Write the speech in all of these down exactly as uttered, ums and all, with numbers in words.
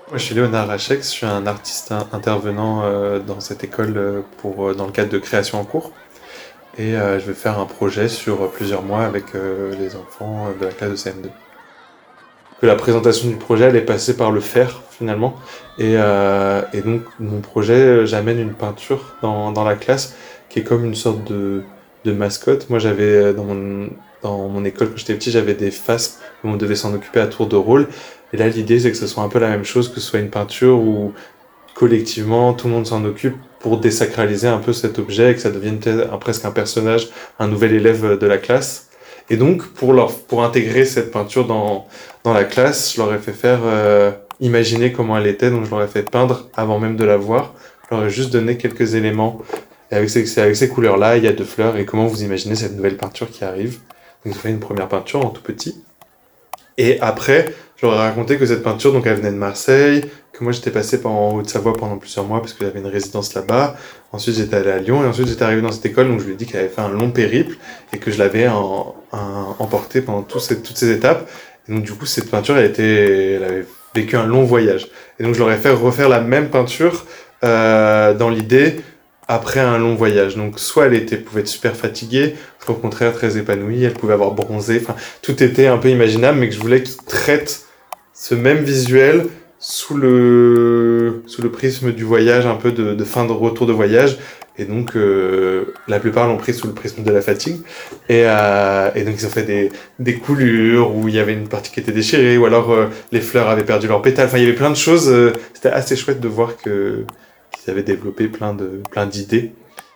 Moi, je suis Léonard Rachex, je suis un artiste in- intervenant euh, dans cette école euh, pour, euh, dans le cadre de création en cours. Et euh, je vais faire un projet sur euh, plusieurs mois avec euh, les enfants euh, de la classe de C M deux. Que la présentation du projet, elle est passée par le faire finalement. Et, euh, et donc, mon projet, euh, j'amène une peinture dans, dans la classe qui est comme une sorte de, de mascotte. Moi, j'avais euh, dans mon, dans mon école, quand j'étais petit, j'avais des fasces où on devait s'en occuper à tour de rôle. Et là, l'idée, c'est que ce soit un peu la même chose, que ce soit une peinture où collectivement, tout le monde s'en occupe pour désacraliser un peu cet objet et que ça devienne peut-être un- presque un personnage, un nouvel élève de la classe. Et donc, pour leur, pour intégrer cette peinture dans, dans la classe, je leur ai fait faire, euh, imaginer comment elle était, donc je leur ai fait peindre avant même de la voir. Je leur ai juste donné quelques éléments. Et avec ces, c'est avec ces couleurs-là, il y a deux fleurs, et comment vous imaginez cette nouvelle peinture qui arrive. Donc, j'ai fait une première peinture en tout petit. Et après, je leur ai raconté que cette peinture, donc, elle venait de Marseille, que moi j'étais passé par en Haute-Savoie pendant plusieurs mois parce que j'avais une résidence là-bas. Ensuite, j'étais allé à Lyon et ensuite j'étais arrivé dans cette école, donc je lui ai dit qu'elle avait fait un long périple et que je l'avais en, en- emporté pendant tous ces- toutes ces étapes. Et donc, du coup, cette peinture, elle était, elle avait vécu un long voyage. Et donc, je leur ai fait refaire la même peinture euh, dans l'idée après un long voyage. Donc, soit elle était, pouvait être super fatiguée, soit au contraire très épanouie, elle pouvait avoir bronzé. Enfin, tout était un peu imaginable, mais que je voulais qu'ils traitent ce même visuel sous le, sous le prisme du voyage, un peu de, de fin de retour de voyage. Et donc, euh, la plupart l'ont pris sous le prisme de la fatigue. Et, euh, et donc, ils ont fait des, des coulures où il y avait une partie qui était déchirée, ou alors euh, les fleurs avaient perdu leurs pétales. Enfin, il y avait plein de choses. euh, C'était assez chouette de voir que qu'ils avaient développé plein de, plein d'idées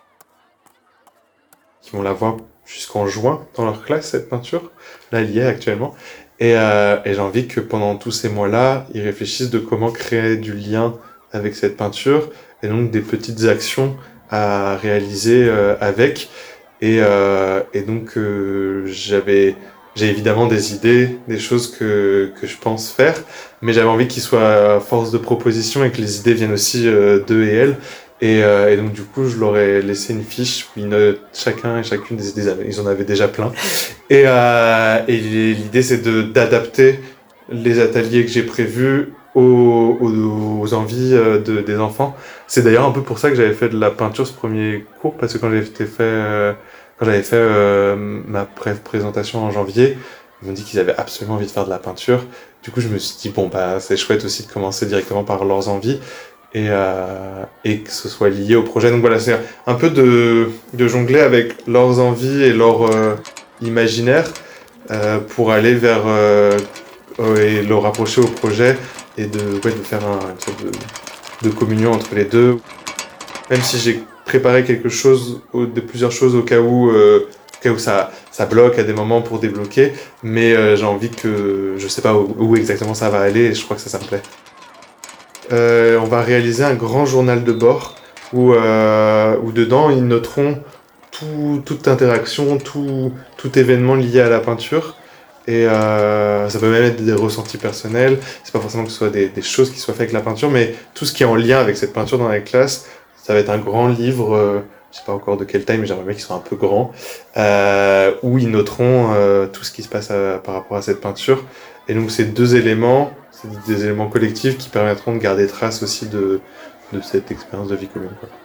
qui vont la voir jusqu'en juin dans leur classe, cette peinture. Là, elle y est actuellement. Et, euh, et j'ai envie que pendant tous ces mois-là, ils réfléchissent de comment créer du lien avec cette peinture et donc des petites actions à réaliser euh, avec. Et, euh, et donc, euh, j'avais, j'ai évidemment des idées, des choses que, que je pense faire, mais j'avais envie qu'ils soient force de proposition et que les idées viennent aussi euh, d'eux et elles. Et, euh, et donc, du coup, je leur ai laissé une fiche où ils notent chacun et chacune des idées. Ils en avaient déjà plein. Et, euh, et l'idée, c'est de, d'adapter les ateliers que j'ai prévus aux, aux, aux envies euh, de, des enfants. C'est d'ailleurs un peu pour ça que j'avais fait de la peinture ce premier cours, parce que quand j'avais fait, euh, quand j'avais fait euh, ma brève présentation en janvier, ils m'ont dit qu'ils avaient absolument envie de faire de la peinture. Du coup, je me suis dit, bon, bah, c'est chouette aussi de commencer directement par leurs envies et, euh, et que ce soit lié au projet. Donc voilà, c'est un peu de, de jongler avec leurs envies et leur euh, imaginaire euh, pour aller vers euh, euh, et le rapprocher au projet et de, ouais, de faire un, une sorte de, de communion entre les deux. Même si j'ai préparé quelque chose, au- de plusieurs choses au cas où, euh, au cas où ça, ça bloque à des moments pour débloquer, mais euh, j'ai envie que je sais pas où, où exactement ça va aller et je crois que ça, ça me plaît. Euh, on va réaliser un grand journal de bord où, euh, où dedans ils noteront tout, toute interaction, tout, tout événement lié à la peinture. Et euh, ça peut même être des ressentis personnels. C'est pas forcément que ce soit des, des choses qui soient faites avec la peinture, mais tout ce qui est en lien avec cette peinture dans la classe. Ça va être un grand livre, euh, je sais pas encore de quelle taille, mais j'aimerais bien qu'il soit un peu grand, euh, où ils noteront euh, tout ce qui se passe à- par rapport à cette peinture. Et donc ces deux éléments, c'est des éléments collectifs qui permettront de garder trace aussi de, de cette expérience de vie commune, quoi.